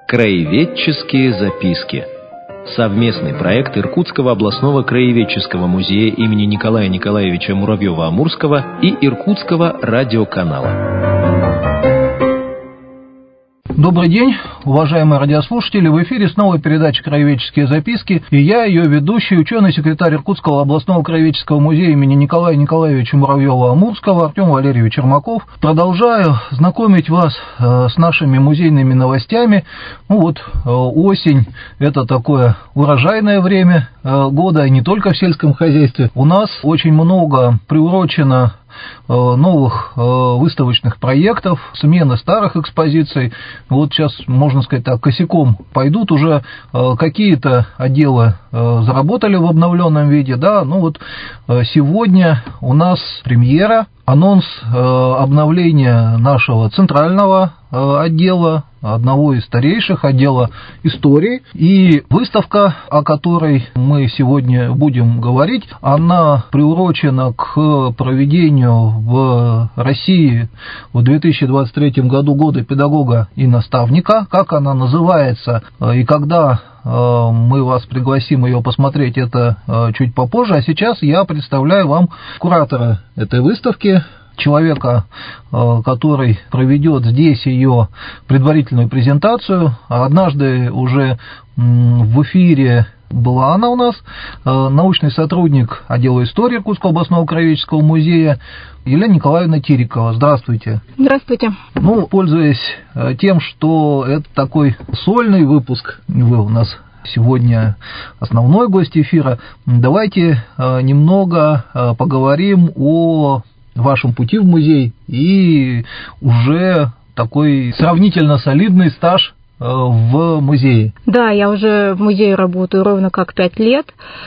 Краеведческие записки. Совместный проект Иркутского областного краеведческого музея имени Николая Николаевича Муравьева-Амурского и Иркутского радиоканала. Добрый день, уважаемые радиослушатели. В эфире снова передача «Краеведческие записки». И я, ее ведущий, ученый-секретарь Иркутского областного краеведческого музея имени Николая Николаевича Муравьева-Амурского Артем Валерьевич Ермаков. Продолжаю знакомить вас с нашими музейными новостями. Осень – это такое урожайное время года, и не только в сельском хозяйстве. У нас очень много приурочено новых выставочных проектов, смены старых экспозиций. Сейчас, можно сказать так, косяком пойдут уже какие-то отделы заработали в обновленном виде. Сегодня у нас премьера, анонс обновления нашего центрального отдела, одного из старейших, отдела истории. И выставка, о которой мы сегодня будем говорить, она приурочена к проведению в России в 2023 году года педагога и наставника. Как она называется и когда мы вас пригласим ее посмотреть, это чуть попозже. А сейчас я представляю вам куратора этой выставки, человека, который проведет здесь ее предварительную презентацию. Однажды уже в эфире была она у нас, научный сотрудник отдела истории Иркутского областного краеведческого музея Елена Николаевна Терикова. Здравствуйте. Здравствуйте. Пользуясь тем, что это такой сольный выпуск, вы у нас сегодня основной гость эфира, давайте немного поговорим о вашем пути в музей и уже такой сравнительно солидный стаж в музее. Да, я уже в музее работаю ровно как 5 лет.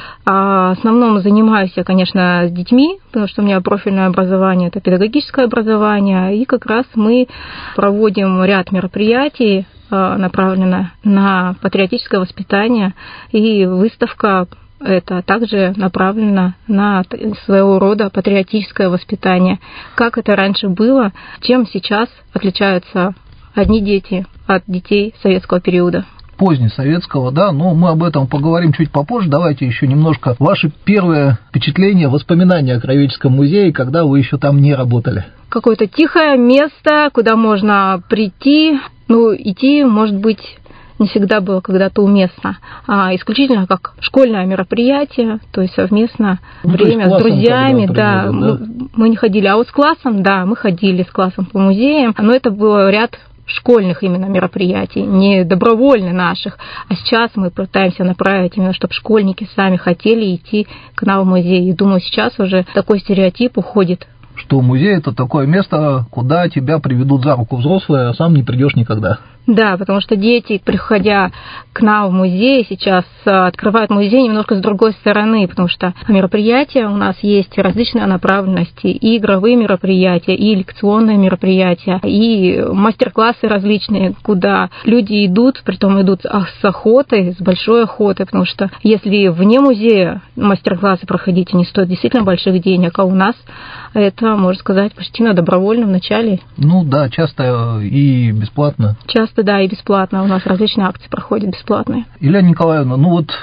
В основном занимаюсь я, конечно, с детьми, потому что у меня профильное образование – это педагогическое образование, и как раз мы проводим ряд мероприятий, направленных на патриотическое воспитание, и выставка это также направлено на своего рода патриотическое воспитание. Как это раньше было, чем сейчас отличаются одни дети от детей советского периода. Позднесоветского, да, но мы об этом поговорим чуть попозже. Давайте еще немножко ваши первые впечатления, воспоминания о Краеведческом музее, когда вы еще там не работали. Какое-то тихое место, куда можно прийти, идти, может быть, не всегда было когда-то уместно, а исключительно как школьное мероприятие, то есть совместно время с друзьями, да, мы не ходили, а вот с классом, да, мы ходили с классом по музеям, но это был ряд школьных именно мероприятий, не добровольно наших, а сейчас мы пытаемся направить именно, чтобы школьники сами хотели идти к нам в музей, и думаю, сейчас уже такой стереотип уходит. Что музей – это такое место, куда тебя приведут за руку взрослые, а сам не придешь никогда. Да, потому что дети, приходя к нам в музей, сейчас открывают музей немножко с другой стороны, потому что мероприятия у нас есть различные направленности, и игровые мероприятия, и лекционные мероприятия, и мастер-классы различные, куда люди идут, притом идут с охотой, с большой охотой, потому что если вне музея мастер-классы проходить, они стоят действительно больших денег, а у нас это, можно сказать, почти на добровольном начале. Да, часто и бесплатно. Часто, да, и бесплатно. У нас различные акции проходят бесплатные. Елена Николаевна,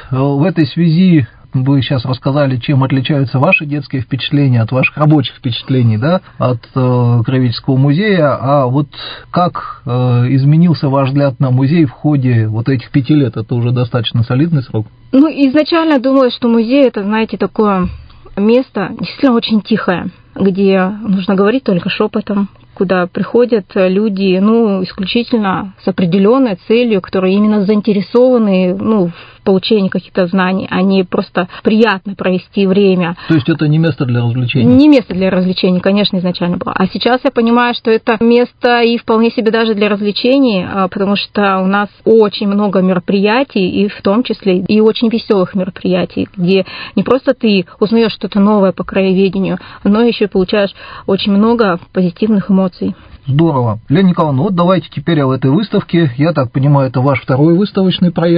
в этой связи вы сейчас рассказали, чем отличаются ваши детские впечатления от ваших рабочих впечатлений, да, от Краеведческого музея, а как изменился ваш взгляд на музей в ходе этих 5 лет? Это уже достаточно солидный срок. Изначально думала, что музей – это, знаете, такое место действительно очень тихое, где нужно говорить только шепотом, куда приходят люди, исключительно с определенной целью, которые именно заинтересованы, в получении каких-то знаний, а не просто приятно провести время. То есть это не место для развлечений? Не место для развлечений, конечно, изначально было. А сейчас я понимаю, что это место и вполне себе даже для развлечений, потому что у нас очень много мероприятий, и в том числе и очень веселых мероприятий, где не просто ты узнаешь что-то новое по краеведению, но еще и получаешь очень много позитивных эмоций. Здорово. Лена Николаевна, давайте теперь об этой выставке. Я так понимаю, это ваш второй выставочный проект.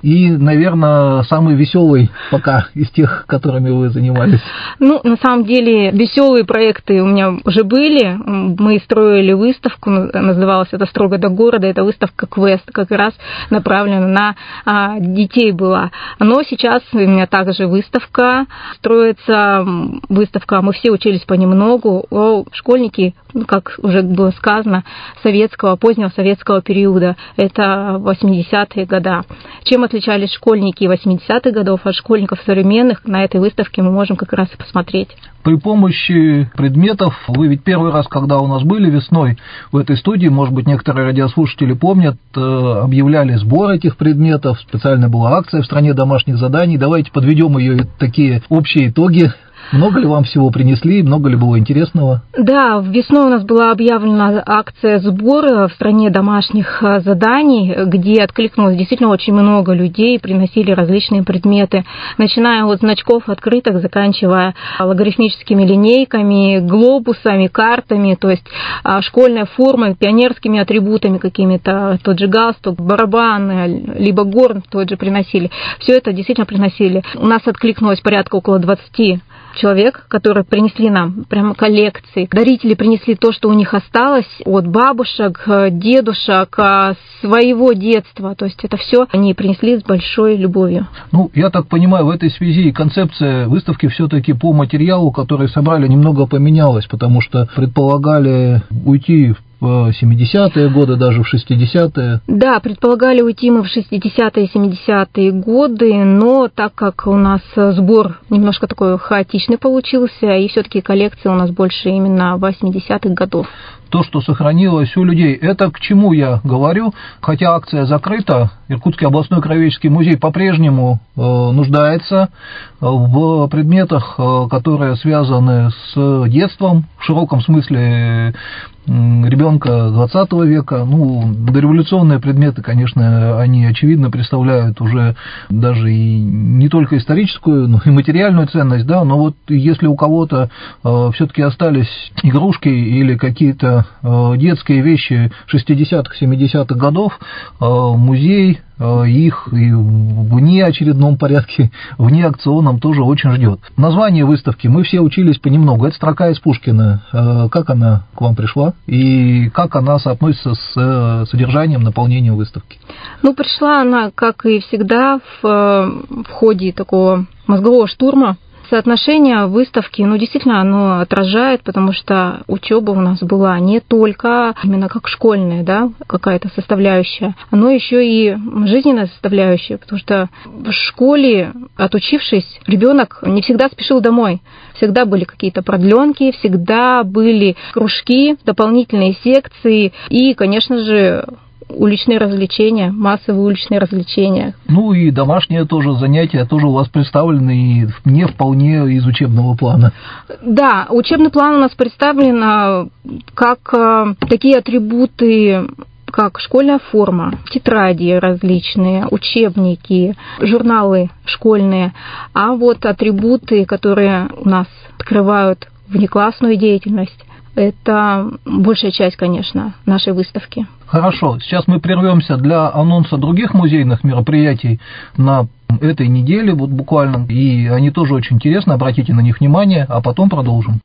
и, наверное, самый веселый пока из тех, которыми вы занимались. Ну, на самом деле, веселые проекты у меня уже были. Мы строили выставку, называлась это «Строго до города». Это выставка «Квест», как раз направлена на детей была. Но сейчас у меня также выставка. Строится выставка, мы все учились понемногу, школьники, как уже было сказано, позднего советского периода. Это 80-е годы. Чем отличались школьники 80-х годов от школьников современных, на этой выставке мы можем как раз и посмотреть. При помощи предметов, вы ведь первый раз, когда у нас были весной в этой студии, может быть, некоторые радиослушатели помнят, объявляли сбор этих предметов, специально была акция в стране домашних заданий. Давайте подведем ее такие общие итоги. Много ли вам всего принесли, много ли было интересного? Да, весной у нас была объявлена акция сбора в стране домашних заданий, где откликнулось действительно очень много людей, приносили различные предметы, начиная от значков открыток, заканчивая логарифмическими линейками, глобусами, картами, то есть школьной формой, пионерскими атрибутами какими-то, тот же галстук, барабан, либо горн тот же приносили. Все это действительно приносили. У нас откликнулось порядка около 20 человек, которые принесли нам прямо коллекции. Дарители принесли то, что у них осталось от бабушек, дедушек, своего детства. То есть это все они принесли с большой любовью. Ну, я так понимаю, в этой связи концепция выставки все-таки по материалу, который собрали, немного поменялась, потому что предполагали уйти в 70-е годы, даже в 60-е. Да, предполагали уйти мы в 60-е и 70-е годы, но так как у нас сбор немножко такой хаотичный получился, и все-таки коллекция у нас больше именно 80-х годов. То, что сохранилось у людей, это к чему я говорю? Хотя акция закрыта, Иркутский областной краеведческий музей по-прежнему нуждается в предметах, которые связаны с детством, в широком смысле ребенка 20 века. Ну, дореволюционные предметы, конечно, они очевидно представляют уже даже и не только историческую, но и материальную ценность, да, но вот если у кого-то все-таки остались игрушки или какие-то детские вещи 60-х, 70-х годов, музей их и в неочередном порядке, в неакционном тоже очень ждет. Название выставки «Мы все учились понемногу» — это строка из Пушкина. Как она к вам пришла и как она соотносится с содержанием, наполнением выставки? Ну, пришла она, как и всегда, в ходе такого мозгового штурма. Соотношение выставки, действительно, оно отражает, потому что учеба у нас была не только именно как школьная, да, какая-то составляющая, но еще и жизненная составляющая, потому что в школе, отучившись, ребенок не всегда спешил домой. Всегда были какие-то продленки, всегда были кружки, дополнительные секции и, конечно же, уличные развлечения, массовые уличные развлечения. Ну и домашние тоже занятия тоже у вас представлены и не вполне из учебного плана. Да, учебный план у нас представлен как такие атрибуты, как школьная форма, тетради различные, учебники, журналы школьные, а вот атрибуты, которые у нас открывают внеклассную деятельность, это большая часть, конечно, нашей выставки. Хорошо, сейчас мы прервемся для анонса других музейных мероприятий на этой неделе, вот буквально, и они тоже очень интересны, обратите на них внимание, а потом продолжим.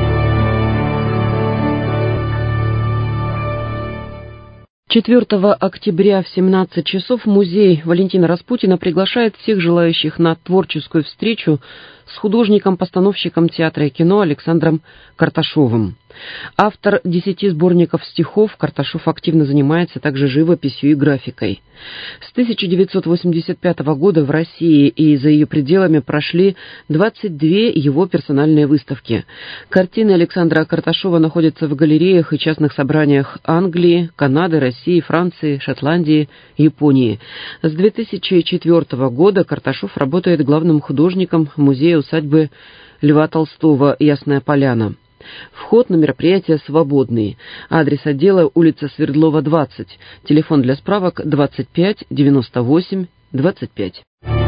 4 октября в 17 часов музей Валентина Распутина приглашает всех желающих на творческую встречу с художником-постановщиком театра и кино Александром Карташовым. Автор 10 сборников стихов, Карташов активно занимается также живописью и графикой. С 1985 года в России и за ее пределами прошли 22 его персональные выставки. Картины Александра Карташова находятся в галереях и частных собраниях Англии, Канады, России, Франции, Шотландии, Японии. С 2004 года Карташов работает главным художником музея-усадьбы Льва Толстого «Ясная Поляна». Вход на мероприятие свободный. Адрес отдела: улица Свердлова, 20. Телефон для справок 25 98 25.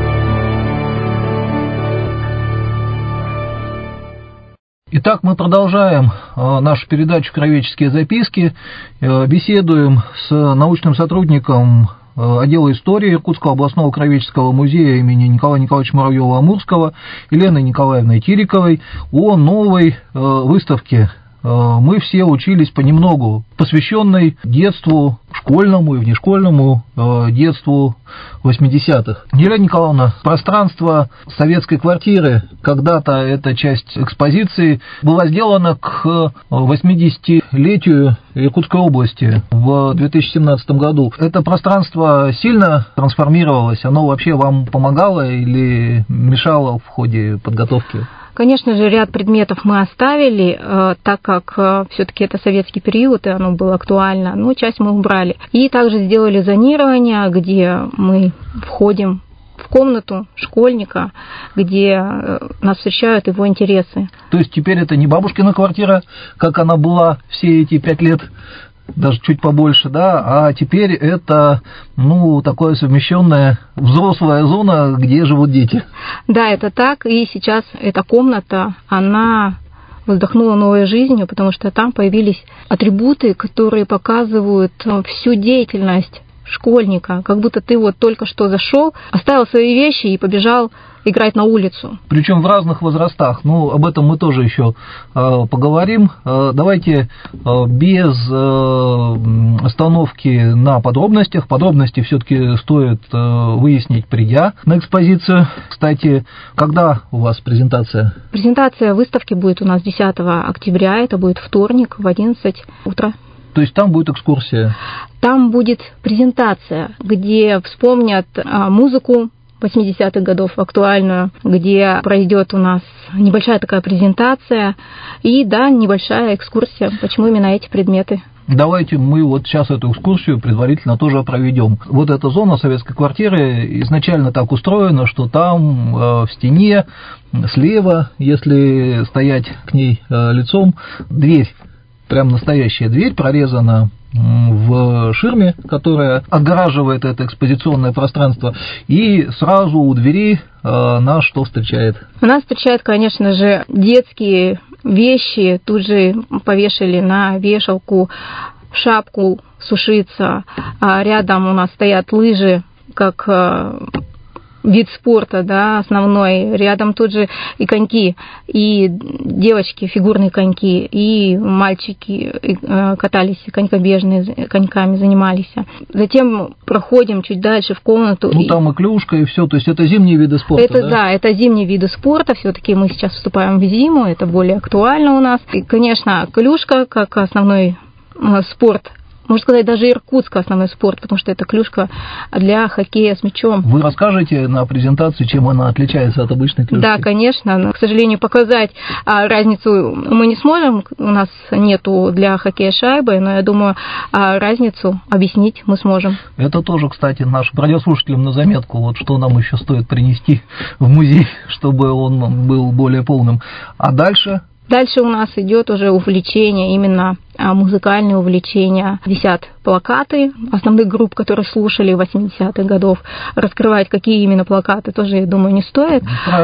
Итак, мы продолжаем нашу передачу «Краеведческие записки». Беседуем с научным сотрудником отдела истории Иркутского областного краеведческого музея имени Николая Николаевича Муравьева-Амурского Еленой Николаевной Тириковой о новой выставке «Мы все учились понемногу», посвященной детству, школьному и внешкольному детству 80-х. Елена Николаевна, пространство советской квартиры, когда-то эта часть экспозиции была сделана к 80-летию Иркутской области в 2017 году. Это пространство сильно трансформировалось, оно вообще вам помогало или мешало в ходе подготовки? Конечно же, ряд предметов мы оставили, так как все-таки это советский период, и оно было актуально, но часть мы убрали. И также сделали зонирование, где мы входим в комнату школьника, где нас встречают его интересы. То есть теперь это не бабушкина квартира, как она была все эти 5 лет, даже чуть побольше, да, а теперь это, такое совмещенная взрослая зона, где живут дети. Да, это так, и сейчас эта комната, она вздохнула новой жизнью, потому что там появились атрибуты, которые показывают всю деятельность школьника, как будто ты вот только что зашел, оставил свои вещи и побежал играть на улицу. Причем в разных возрастах. Об этом мы тоже еще поговорим. Давайте без остановки на подробностях. Подробности все-таки стоит выяснить, придя на экспозицию. Кстати, когда у вас презентация? Презентация выставки будет у нас 10 октября. Это будет вторник в 11 утра. То есть там будет экскурсия? Там будет презентация, где вспомнят музыку 80-х годов актуальную, где пройдет у нас небольшая такая презентация и, да, небольшая экскурсия, почему именно эти предметы. Давайте мы вот сейчас эту экскурсию предварительно тоже проведем. Вот эта зона советской квартиры изначально так устроена, что там в стене слева, если стоять к ней лицом, дверь. Прям настоящая дверь прорезана в ширме, которая отгораживает это экспозиционное пространство. И сразу у двери нас что встречает? Нас встречают, конечно же, детские вещи. Тут же повешали на вешалку шапку сушиться. А рядом у нас стоят лыжи, как вид спорта, да, основной. Рядом тут же и коньки, и девочки, фигурные коньки, и мальчики катались, коньками занимались. Затем проходим чуть дальше в комнату. Там и клюшка, и все. То есть это зимние виды спорта, да? Это зимние виды спорта. Все-таки мы сейчас вступаем в зиму, это более актуально у нас. И, конечно, клюшка как основной спорт. Можно сказать, даже Иркутск основной спорт, потому что это клюшка для хоккея с мячом. Вы расскажете на презентации, чем она отличается от обычной клюшки? Да, конечно. Но, к сожалению, показать разницу мы не сможем. У нас нету для хоккея шайбы, но я думаю, разницу объяснить мы сможем. Это тоже, кстати, нашим радиослушателям на заметку, вот что нам еще стоит принести в музей, чтобы он был более полным. А дальше? Дальше у нас идет уже увлечение, именно музыкальное увлечение. Висят плакаты основных групп, которые слушали в 80-х годов. Раскрывать, какие именно плакаты, тоже, я думаю, не стоит.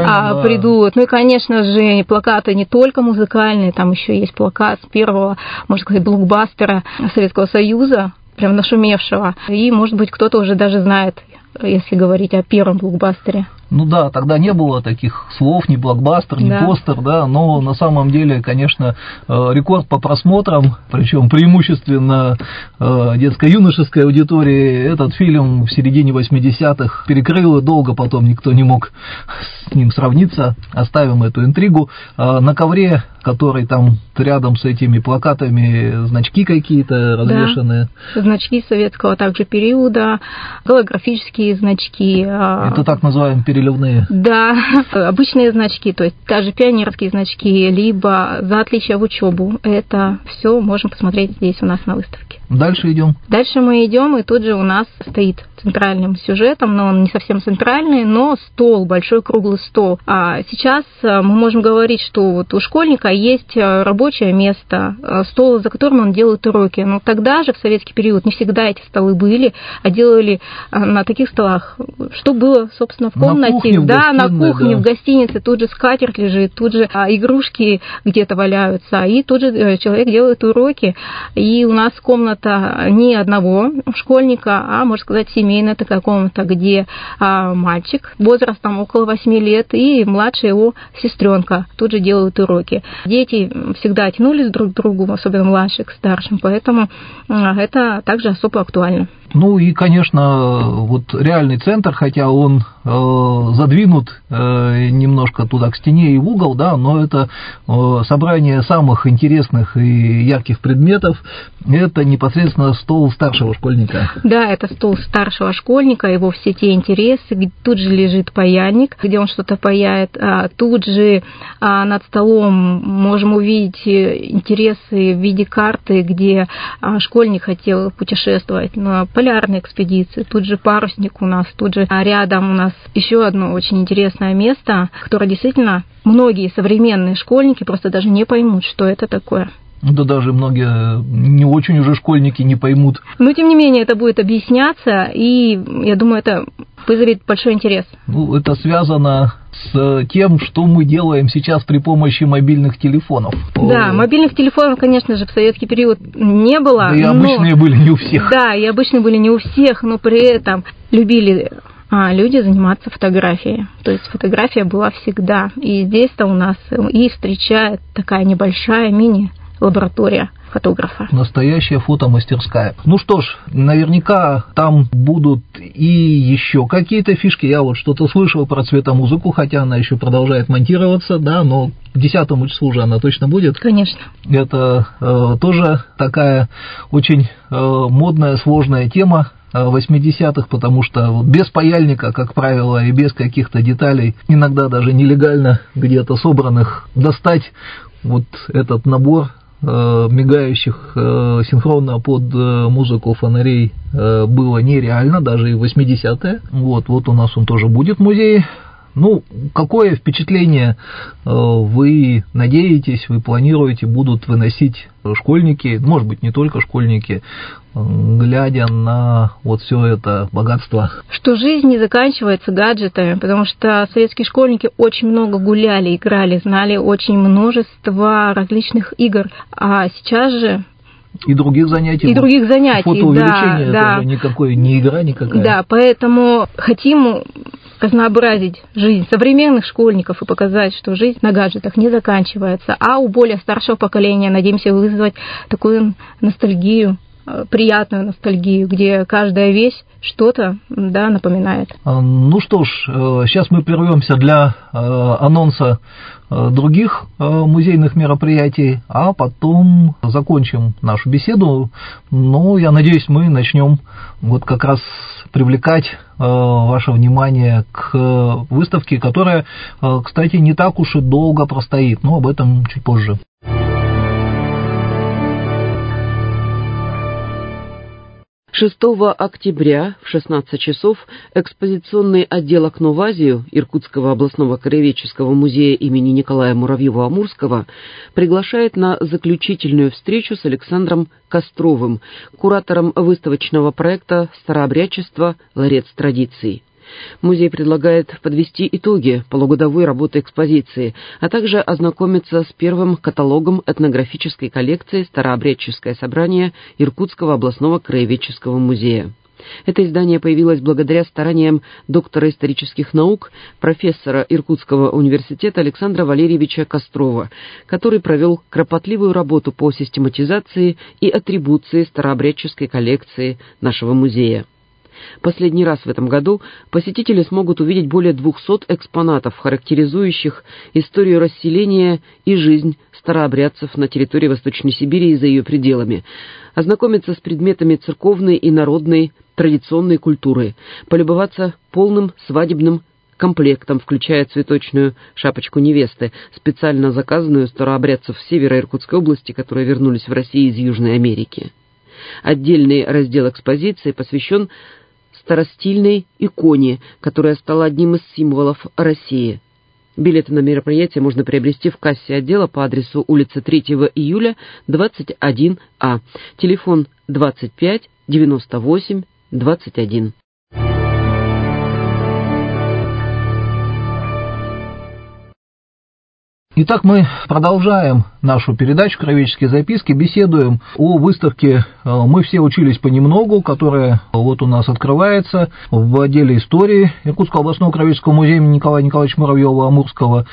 Придут. И, конечно же, плакаты не только музыкальные, там еще есть плакат с первого, можно сказать, блокбастера Советского Союза, прям нашумевшего. И, может быть, кто-то уже даже знает, если говорить о первом блокбастере. Тогда не было таких слов, ни блокбастер, ни постер, да, но на самом деле, конечно, рекорд по просмотрам, причем преимущественно детско-юношеской аудитории, этот фильм в середине 80-х перекрыл, и долго потом никто не мог с ним сравниться. Оставим эту интригу. На ковре, который там рядом с этими плакатами, значки какие-то развешаны. Да, значки советского также периода, голографические значки. Это так называемые переливные. Да, обычные значки, то есть даже пионерские значки, либо за отличие в учебу. Это все можно посмотреть здесь у нас на выставке. Дальше идем. Дальше мы идем, и тут же у нас стоит центральным сюжетом, но он не совсем центральный, но стол, большой круглый стол. А сейчас мы можем говорить, что вот у школьника есть рабочее место, стол, за которым он делает уроки. Но тогда же, в советский период, не всегда эти столы были, а делали на таких столах, что было, собственно, в комнате. На кухне, в гостинице, тут же скатерть лежит, тут же игрушки где-то валяются, и тут же человек делает уроки. И у нас комната не одного школьника, а, можно сказать, 7 семейная такая комната, где мальчик возрастом около 8 лет и младшая его сестренка тут же делают уроки. Дети всегда тянулись друг к другу, особенно младшие к старшим, поэтому это также особо актуально. Ну и, конечно, вот реальный центр, хотя он задвинут немножко туда к стене и в угол, да, но это собрание самых интересных и ярких предметов, это непосредственно стол старшего школьника. Да, это стол старшего школьника, его все те интересы, тут же лежит паяльник, где он что-то паяет, тут же над столом можем увидеть интересы в виде карты, где школьник хотел путешествовать на полярные экспедиции, тут же парусник у нас, тут же рядом у нас еще одно очень интересное место, которое действительно многие современные школьники просто даже не поймут, что это такое. Да даже многие не очень уже школьники не поймут. Но, тем не менее, это будет объясняться, и я думаю, это вызовет большой интерес. Ну, это связано с тем, что мы делаем сейчас при помощи мобильных телефонов. Да, мобильных телефонов, конечно же, в советский период не было. Да и обычные были не у всех. Да, и обычные были не у всех, но при этом любили люди заниматься фотографией. То есть фотография была всегда. И здесь-то у нас и встречает такая небольшая мини-лаборатория фотографа. Настоящая фотомастерская. Ну что ж, наверняка там будут и еще какие-то фишки. Я вот что-то слышал про цветомузыку, хотя она еще продолжает монтироваться, да, но к 10 числу уже она точно будет. Конечно. Это тоже такая очень модная, сложная тема 80-х, потому что без паяльника, как правило, и без каких-то деталей, иногда даже нелегально где-то собранных, достать вот этот набор мигающих синхронно под музыку фонарей было нереально, даже и в 80-е. Вот у нас он тоже будет в музее. Ну, какое впечатление вы надеетесь, вы планируете, будут выносить школьники, может быть, не только школьники, глядя на вот все это богатство? Что жизнь не заканчивается гаджетами, потому что советские школьники очень много гуляли, играли, знали очень множество различных игр, а сейчас же и других занятий. да, Фотоувеличение, это же никакой не игра никакая. Да, поэтому хотим разнообразить жизнь современных школьников и показать, что жизнь на гаджетах не заканчивается, а у более старшего поколения надеемся вызвать такую ностальгию, приятную ностальгию, где каждая вещь что-то, да, напоминает. Ну что ж, сейчас мы прервемся для анонса других музейных мероприятий, а потом закончим нашу беседу. Но я надеюсь, мы начнем вот как раз привлекать ваше внимание к выставке, которая, кстати, не так уж и долго простоит, но об этом чуть позже. 6 октября в 16 часов экспозиционный отдел «Окно в Азию» Иркутского областного краеведческого музея имени Николая Муравьева-Амурского приглашает на заключительную встречу с Александром Костровым, куратором выставочного проекта «Старообрядчество. Ларец традиций». Музей предлагает подвести итоги полугодовой работы экспозиции, а также ознакомиться с первым каталогом этнографической коллекции «Старообрядческое собрание» Иркутского областного краеведческого музея. Это издание появилось благодаря стараниям доктора исторических наук, профессора Иркутского университета Александра Валерьевича Кострова, который провел кропотливую работу по систематизации и атрибуции старообрядческой коллекции нашего музея. Последний раз в этом году посетители смогут увидеть более 200 экспонатов, характеризующих историю расселения и жизнь старообрядцев на территории Восточной Сибири и за ее пределами, ознакомиться с предметами церковной и народной традиционной культуры, полюбоваться полным свадебным комплектом, включая цветочную шапочку невесты, специально заказанную старообрядцев севера Иркутской области, которые вернулись в Россию из Южной Америки. Отдельный раздел экспозиции посвящен старостильной иконе, которая стала одним из символов России. Билеты на мероприятие можно приобрести в кассе отдела по адресу улица 3 июля, 21А. Телефон 25 98 21. Итак, мы продолжаем нашу передачу «Краеведческие записки», беседуем о выставке «Мы все учились понемногу», которая вот у нас открывается в отделе истории Иркутского областного краеведческого музея имени Николая Николаевича Муравьева-Амурского.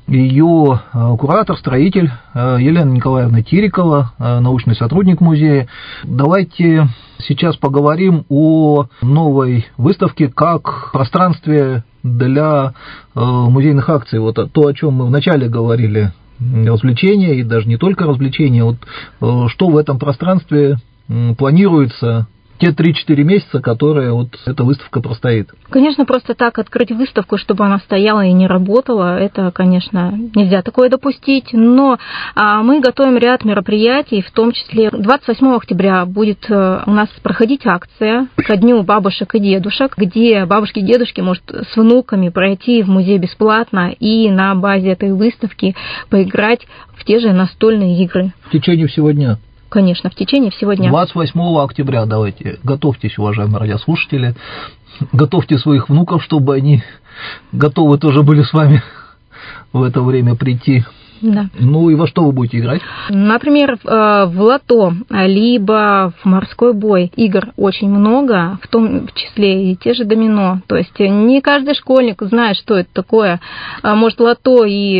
Ее куратор, строитель Елена Николаевна Тирикова, научный сотрудник музея. Давайте сейчас поговорим о новой выставке как пространстве для музейных акций. Вот то, о чем мы вначале говорили, развлечения, и даже не только развлечения. Вот что в этом пространстве планируется те 3-4 месяца, которые вот эта выставка простоит? Конечно, просто так открыть выставку, чтобы она стояла и не работала, это, конечно, нельзя такое допустить, но мы готовим ряд мероприятий, в том числе 28 октября будет у нас проходить акция ко Дню бабушек и дедушек, где бабушки и дедушки могут с внуками пройти в музей бесплатно и на базе этой выставки поиграть в те же настольные игры. В течение всего дня? Конечно, в течение всего дня. 28 октября, давайте, готовьтесь, уважаемые радиослушатели, готовьте своих внуков, чтобы они готовы тоже были с вами в это время прийти. Да. Ну и во что вы будете играть? Например, в лото, либо в морской бой. Игр очень много, в том числе и те же домино. То есть не каждый школьник знает, что это такое. Может, лото и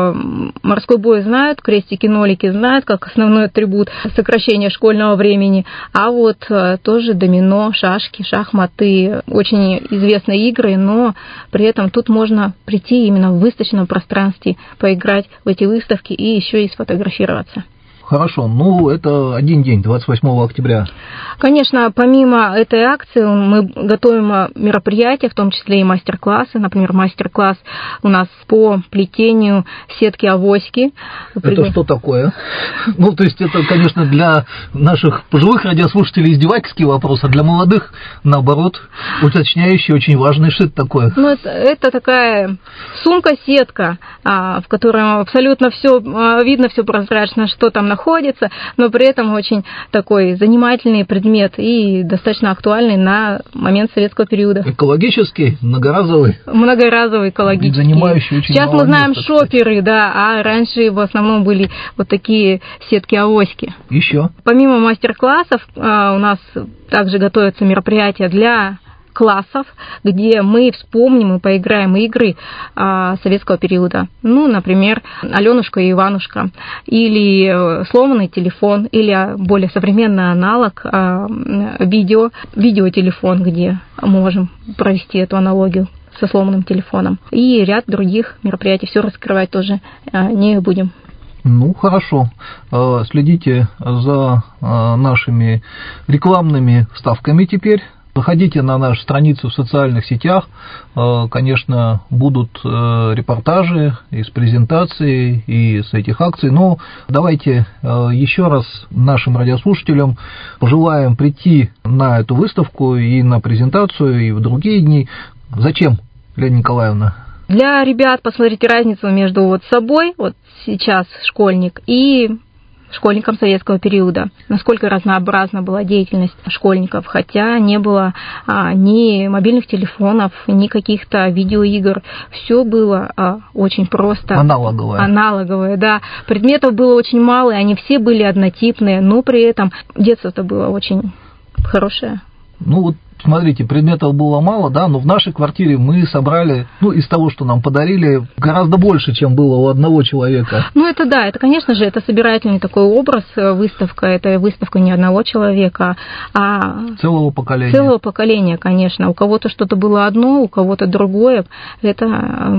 морской бой знают, крестики-нолики знают, как основной атрибут сокращения школьного времени. А вот тоже домино, шашки, шахматы, очень известные игры, но при этом тут можно прийти именно в выставочном пространстве, поиграть в эти выставки и еще и сфотографироваться. Хорошо, ну это один день, 28 октября. Конечно, помимо этой акции мы готовим мероприятия, в том числе и мастер-классы. Например, мастер-класс у нас по плетению сетки-авоськи. Это что такое? Ну, то есть это, конечно, для наших пожилых радиослушателей издевательский вопрос, а для молодых, наоборот, уточняющий, очень важный. Что это такое? Ну, это такая сумка-сетка, в которой абсолютно все видно, все прозрачно, что там находится, но при этом очень такой занимательный предмет и достаточно актуальный на момент советского периода. Экологический, многоразовый? Многоразовый, экологический. Занимающий очень Сейчас мы знаем места, шоперы, да, а раньше в основном были вот такие сетки-авоськи. Еще? Помимо мастер-классов у нас также готовятся мероприятия для классов, где мы вспомним и поиграем игры советского периода. Ну, например, Аленушка и Иванушка, или сломанный телефон, или более современный аналог видеотелефон, где можем провести эту аналогию со сломанным телефоном. И ряд других мероприятий. Все раскрывать тоже не будем. Ну, хорошо. Следите за нашими рекламными вставками теперь. Заходите на нашу страницу в социальных сетях, конечно, будут репортажи из презентаций и с этих акций, но давайте еще раз нашим радиослушателям пожелаем прийти на эту выставку и на презентацию, и в другие дни. Зачем, Лена Николаевна? Для ребят посмотреть разницу между вот собой, вот сейчас школьник, и школьникам советского периода, насколько разнообразна была деятельность школьников, хотя не было ни мобильных телефонов, ни каких-то видеоигр, все было очень просто. Аналоговое, да. Предметов было очень мало, и они все были однотипные, но при этом детство-то было очень хорошее. Ну вот, смотрите, предметов было мало, да, но в нашей квартире мы собрали, из того, что нам подарили, гораздо больше, чем было у одного человека. Ну, это да, это, конечно же, это собирательный такой образ, выставка, это выставка не одного человека, а целого поколения. Целого поколения, конечно. У кого-то что-то было одно, у кого-то другое. Это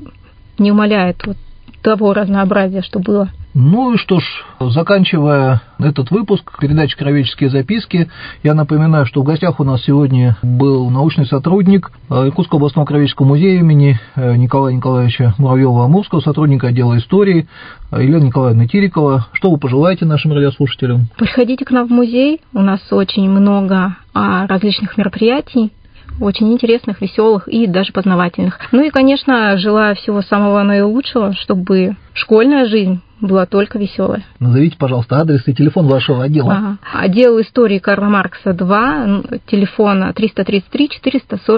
не умаляет вот того разнообразия, что было. Ну и что ж, заканчивая этот выпуск передачи «Краеведческие записки», я напоминаю, что в гостях у нас сегодня был научный сотрудник Иркутского областного краеведческого музея имени Николая Николаевича Муравьева-Амурского, сотрудник отдела истории Елена Николаевна Тирикова. Что вы пожелаете нашим радиослушателям? Приходите к нам в музей, у нас очень много различных мероприятий, очень интересных, веселых и даже познавательных. Ну и, конечно, желаю всего самого наилучшего, чтобы школьная жизнь была только веселая. Назовите, пожалуйста, адрес и телефон вашего отдела. Отдел истории Карла Маркса 2, телефон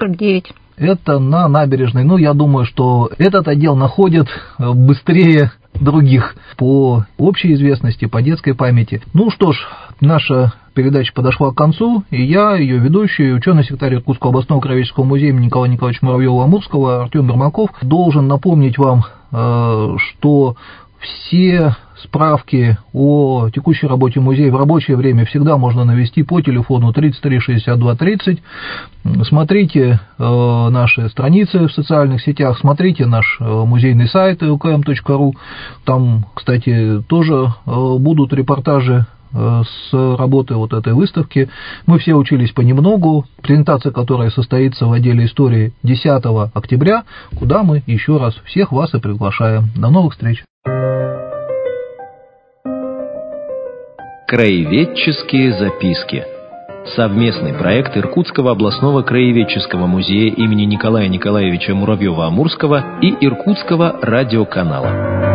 333-449. Это на набережной. Я думаю, что этот отдел находит быстрее других по общей известности, по детской памяти. Ну что ж, наша передача подошла к концу, и я, ее ведущий, ученый-секретарь Иркутского областного краеведческого музея имени Николая Николаевича Муравьева-Амурского Артем Ермаков должен напомнить вам, что все справки о текущей работе музея в рабочее время всегда можно навести по телефону 33 62 30. Смотрите наши страницы в социальных сетях, смотрите наш музейный сайт lkm.ru. Там, кстати, тоже будут репортажи с работы вот этой выставки. Мы все учились понемногу. Презентация, которая состоится в отделе истории 10 октября, куда мы еще раз всех вас и приглашаем. До новых встреч! Краеведческие записки. Совместный проект Иркутского областного краеведческого музея имени Николая Николаевича Муравьева-Амурского и Иркутского радиоканала.